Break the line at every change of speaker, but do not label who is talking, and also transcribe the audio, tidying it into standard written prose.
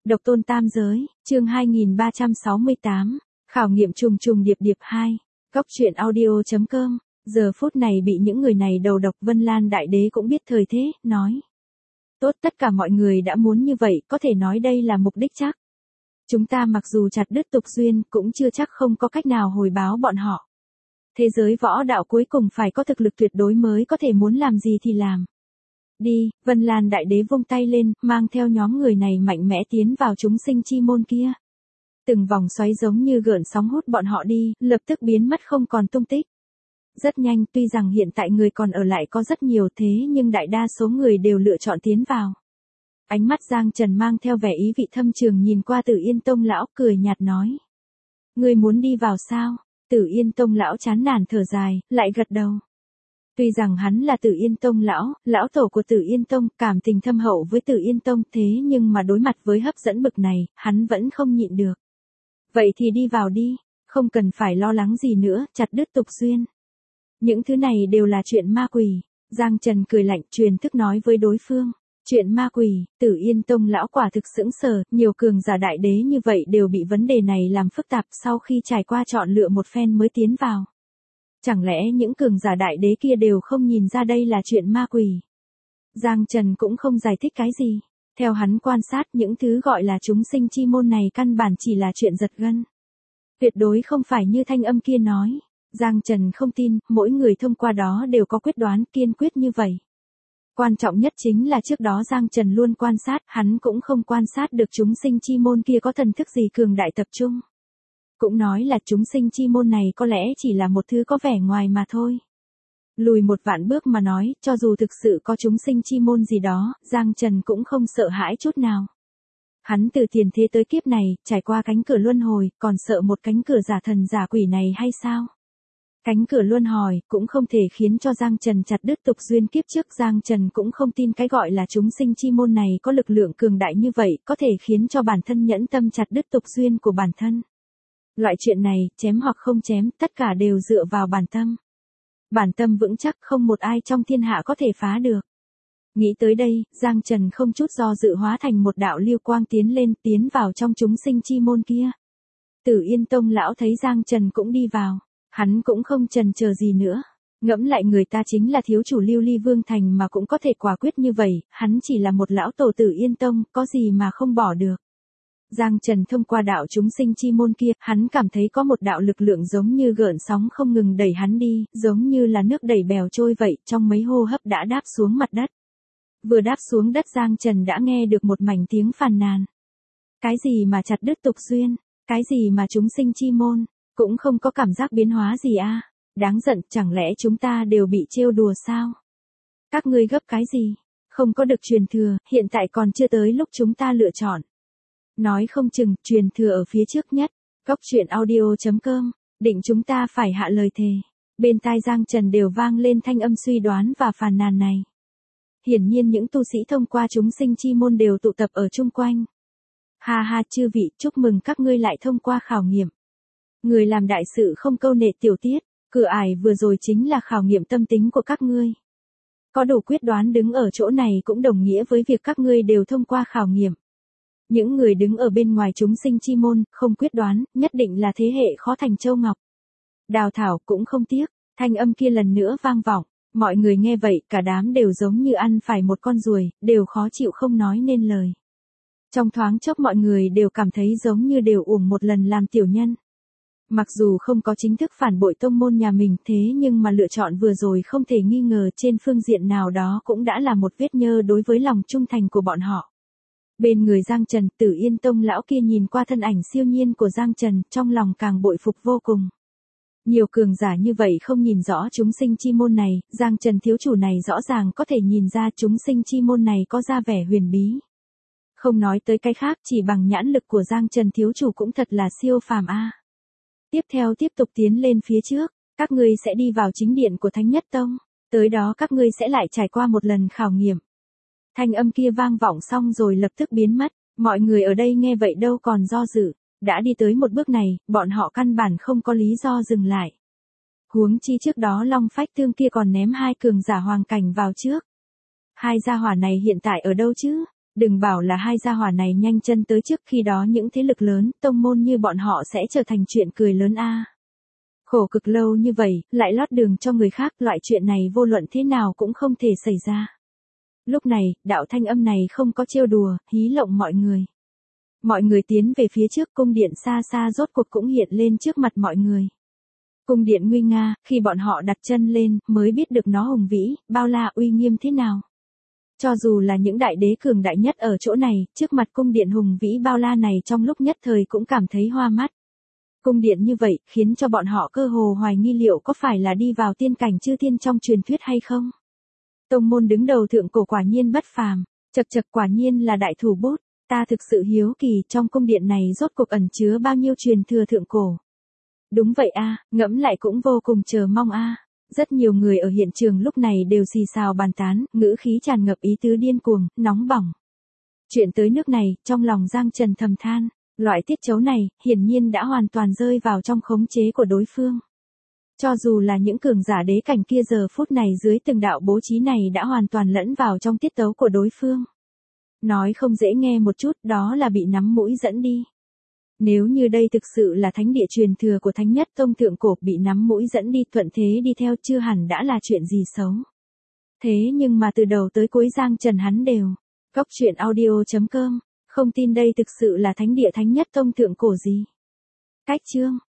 Độc tôn tam giới, chương 2368, khảo nghiệm trùng trùng điệp điệp 2, góc truyện audio.com, giờ phút này bị những người này đầu độc. Vân Lan Đại Đế cũng biết thời thế, nói. Tốt, tất cả mọi người đã muốn như vậy, có thể nói đây là mục đích chắc. Chúng ta mặc dù chặt đứt tục duyên, cũng chưa chắc không có cách nào hồi báo bọn họ. Thế giới võ đạo cuối cùng phải có thực lực tuyệt đối mới có thể muốn làm gì thì làm. Đi, Vân Lan Đại Đế vung tay lên, mang theo nhóm người này mạnh mẽ tiến vào chúng sinh chi môn kia. Từng vòng xoáy giống như gợn sóng hút bọn họ đi, lập tức biến mất không còn tung tích. Rất nhanh, tuy rằng hiện tại người còn ở lại có rất nhiều thế nhưng đại đa số người đều lựa chọn tiến vào. Ánh mắt Giang Trần mang theo vẻ ý vị thâm trường nhìn qua Tử Yên Tông lão, cười nhạt nói. Ngươi muốn đi vào sao? Tử Yên Tông lão chán nản thở dài, lại gật đầu. Tuy rằng hắn là Tử Yên Tông lão tổ của Tử Yên Tông, cảm tình thâm hậu với Tử Yên Tông, thế nhưng mà đối mặt với hấp dẫn bực này, hắn vẫn không nhịn được. Vậy thì đi vào đi, không cần phải lo lắng gì nữa, chặt đứt tục duyên. Những thứ này đều là chuyện ma quỷ. Giang Trần cười lạnh, truyền thức nói với đối phương. Chuyện ma quỷ, Tử Yên Tông lão quả thực sững sờ, nhiều cường giả đại đế như vậy đều bị vấn đề này làm phức tạp sau khi trải qua chọn lựa một phen mới tiến vào. Chẳng lẽ những cường giả đại đế kia đều không nhìn ra đây là chuyện ma quỷ? Giang Trần cũng không giải thích cái gì. Theo hắn quan sát, những thứ gọi là chúng sinh chi môn này căn bản chỉ là chuyện giật gân. Tuyệt đối không phải như thanh âm kia nói. Giang Trần không tin, mỗi người thông qua đó đều có quyết đoán kiên quyết như vậy. Quan trọng nhất chính là trước đó Giang Trần luôn quan sát, hắn cũng không quan sát được chúng sinh chi môn kia có thần thức gì cường đại tập trung. Cũng nói là chúng sinh chi môn này có lẽ chỉ là một thứ có vẻ ngoài mà thôi. Lùi một vạn bước mà nói, cho dù thực sự có chúng sinh chi môn gì đó, Giang Trần cũng không sợ hãi chút nào. Hắn từ tiền thế tới kiếp này, trải qua cánh cửa luân hồi, còn sợ một cánh cửa giả thần giả quỷ này hay sao? Cánh cửa luân hồi cũng không thể khiến cho Giang Trần chặt đứt tục duyên kiếp trước. Giang Trần cũng không tin cái gọi là chúng sinh chi môn này có lực lượng cường đại như vậy, có thể khiến cho bản thân nhẫn tâm chặt đứt tục duyên của bản thân. Loại chuyện này, chém hoặc không chém, tất cả đều dựa vào bản tâm. Bản tâm vững chắc, không một ai trong thiên hạ có thể phá được. Nghĩ tới đây, Giang Trần không chút do dự hóa thành một đạo lưu quang tiến vào trong chúng sinh chi môn kia. Tử Yên Tông lão thấy Giang Trần cũng đi vào. Hắn cũng không chần chờ gì nữa. Ngẫm lại người ta chính là thiếu chủ Lưu Ly Vương Thành mà cũng có thể quả quyết như vậy, hắn chỉ là một lão tổ Tử Yên Tông, có gì mà không bỏ được. Giang Trần thông qua đạo chúng sinh chi môn kia, hắn cảm thấy có một đạo lực lượng giống như gợn sóng không ngừng đẩy hắn đi, giống như là nước đẩy bèo trôi vậy, trong mấy hô hấp đã đáp xuống mặt đất. Vừa đáp xuống đất Giang Trần đã nghe được một mảnh tiếng phàn nàn. Cái gì mà chặt đứt tục duyên, cái gì mà chúng sinh chi môn. Cũng không có cảm giác biến hóa gì à, đáng giận, chẳng lẽ chúng ta đều bị trêu đùa sao? Các ngươi gấp cái gì? Không có được truyền thừa, hiện tại còn chưa tới lúc chúng ta lựa chọn. Nói không chừng, truyền thừa ở phía trước nhất, góc truyện audio.com, định chúng ta phải hạ lời thề. Bên tai Giang Trần đều vang lên thanh âm suy đoán và phàn nàn này. Hiển nhiên những tu sĩ thông qua chúng sinh chi môn đều tụ tập ở chung quanh. Ha ha, chư vị, chúc mừng các ngươi lại thông qua khảo nghiệm. Người làm đại sự không câu nệ tiểu tiết, cửa ải vừa rồi chính là khảo nghiệm tâm tính của các ngươi. Có đủ quyết đoán đứng ở chỗ này cũng đồng nghĩa với việc các ngươi đều thông qua khảo nghiệm. Những người đứng ở bên ngoài chúng sinh chi môn, không quyết đoán, nhất định là thế hệ khó thành châu ngọc. Đào thảo cũng không tiếc, thanh âm kia lần nữa vang vọng, mọi người nghe vậy, cả đám đều giống như ăn phải một con ruồi, đều khó chịu không nói nên lời. Trong thoáng chốc mọi người đều cảm thấy giống như đều uổng một lần làm tiểu nhân. Mặc dù không có chính thức phản bội tông môn nhà mình, thế nhưng mà lựa chọn vừa rồi không thể nghi ngờ trên phương diện nào đó cũng đã là một vết nhơ đối với lòng trung thành của bọn họ. Bên người Giang Trần, Tử Yên Tông lão kia nhìn qua thân ảnh siêu nhiên của Giang Trần, trong lòng càng bội phục vô cùng. Nhiều cường giả như vậy không nhìn rõ chúng sinh chi môn này, Giang Trần thiếu chủ này rõ ràng có thể nhìn ra chúng sinh chi môn này có ra vẻ huyền bí. Không nói tới cái khác, chỉ bằng nhãn lực của Giang Trần thiếu chủ cũng thật là siêu phàm a. Tiếp theo tiếp tục tiến lên phía trước, các ngươi sẽ đi vào chính điện của Thánh Nhất Tông, tới đó các ngươi sẽ lại trải qua một lần khảo nghiệm. Thanh âm kia vang vọng xong rồi lập tức biến mất, mọi người ở đây nghe vậy đâu còn do dự, đã đi tới một bước này, bọn họ căn bản không có lý do dừng lại. Huống chi trước đó Long Phách Thương kia còn ném hai cường giả hoàng cảnh vào trước. Hai gia hỏa này hiện tại ở đâu chứ? Đừng bảo là hai gia hỏa này nhanh chân tới trước, khi đó những thế lực lớn, tông môn như bọn họ sẽ trở thành chuyện cười lớn a. Khổ cực lâu như vậy, lại lót đường cho người khác, loại chuyện này vô luận thế nào cũng không thể xảy ra. Lúc này, đạo thanh âm này không có trêu đùa, hí lộng mọi người. Mọi người tiến về phía trước, cung điện xa xa rốt cuộc cũng hiện lên trước mặt mọi người. Cung điện nguy nga, khi bọn họ đặt chân lên, mới biết được nó hùng vĩ, bao la uy nghiêm thế nào. Cho dù là những đại đế cường đại nhất ở chỗ này, trước mặt cung điện hùng vĩ bao la này trong lúc nhất thời cũng cảm thấy hoa mắt. Cung điện như vậy, khiến cho bọn họ cơ hồ hoài nghi liệu có phải là đi vào tiên cảnh chư thiên trong truyền thuyết hay không. Tông môn đứng đầu thượng cổ quả nhiên bất phàm, chật chật quả nhiên là đại thủ bút, ta thực sự hiếu kỳ trong cung điện này rốt cuộc ẩn chứa bao nhiêu truyền thừa thượng cổ. Đúng vậy a, ngẫm lại cũng vô cùng chờ mong a. Rất nhiều người ở hiện trường lúc này đều xì xào bàn tán, ngữ khí tràn ngập ý tứ điên cuồng, nóng bỏng. Chuyện tới nước này, trong lòng Giang Trần thầm than, loại tiết chấu này, hiển nhiên đã hoàn toàn rơi vào trong khống chế của đối phương. Cho dù là những cường giả đế cảnh kia giờ phút này dưới từng đạo bố trí này đã hoàn toàn lẫn vào trong tiết tấu của đối phương. Nói không dễ nghe một chút, đó là bị nắm mũi dẫn đi. Nếu như đây thực sự là thánh địa truyền thừa của Thánh Nhất Tông thượng cổ, bị nắm mũi dẫn đi thuận thế đi theo chưa hẳn đã là chuyện gì xấu. Thế nhưng mà từ đầu tới cuối Giang Trần hắn đều. Cóc truyện audio.com, không tin đây thực sự là thánh địa Thánh Nhất Tông thượng cổ gì. Cách chương.